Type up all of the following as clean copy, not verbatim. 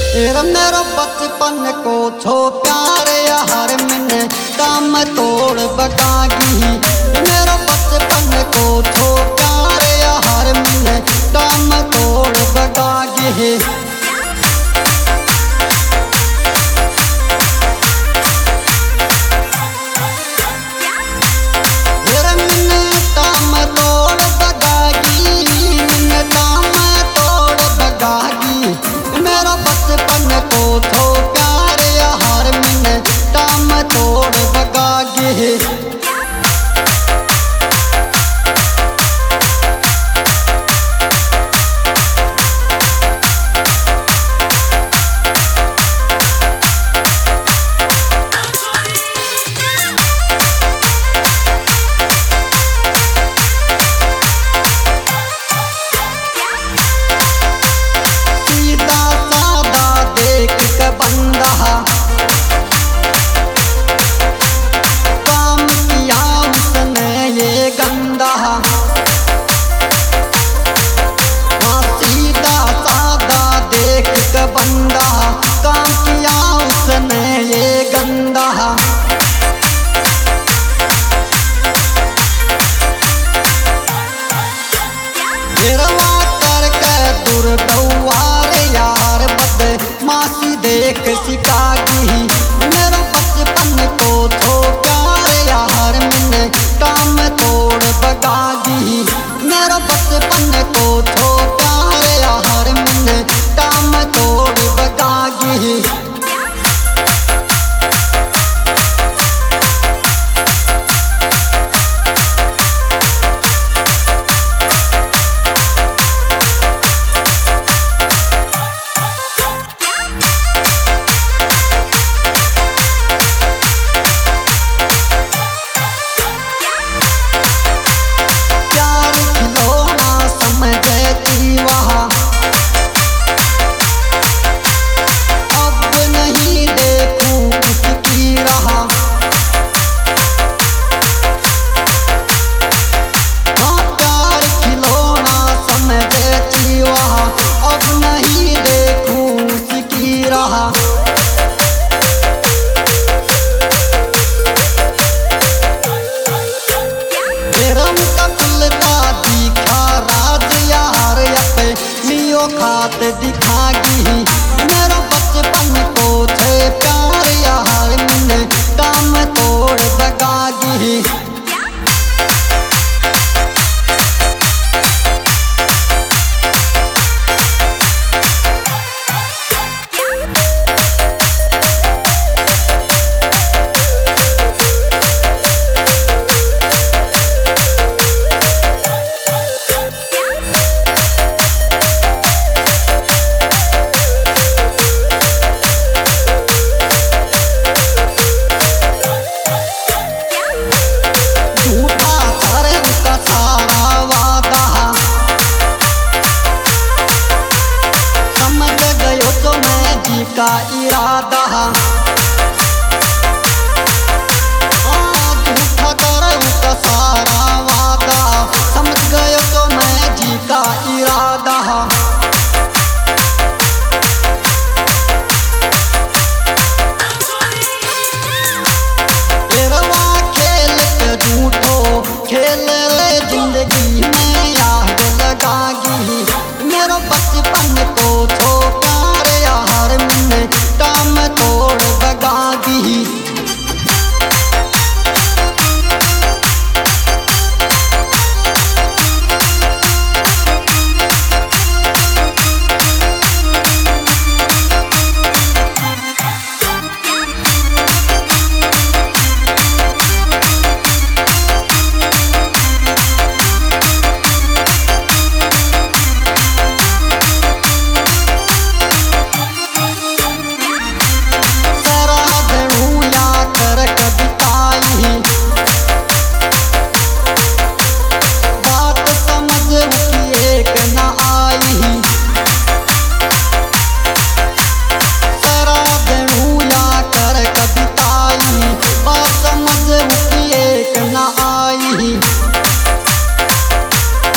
तेरा मेरा बचपन को छो प्यारे हर मिने दम तोड़ बगागी। मेरा बचपन को छो प्यारे हर मिने दम तोड़ बगागी। देख सिकागी मेरा बचपन को छो प्यारे यार मिने टाम तोड़ बगागी। मेरा बचपन को छो प्यारे यार मिने टाम तोड़ बगागी। खात दिखागी मेरा बचपन को छे प्यार यार मिने टाम तोड़ बगागी। का इरादा झूठा करे उसका सारा वादा। समझ गयो तो मैं जी का इरादा। तेरवा खेल के झूठो खेल रे जिंदगी में याद लगागी। मेरा बचपन को छो प्यारे यार मिने टाम तोड़ बगागी।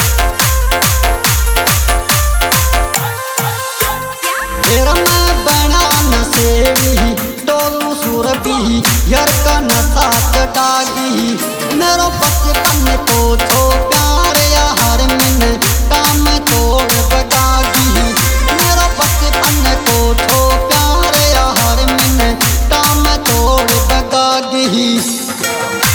तेरा मैं बन सेवी डोलू सुरभि यार का नशा चटागी मेरो बचपन को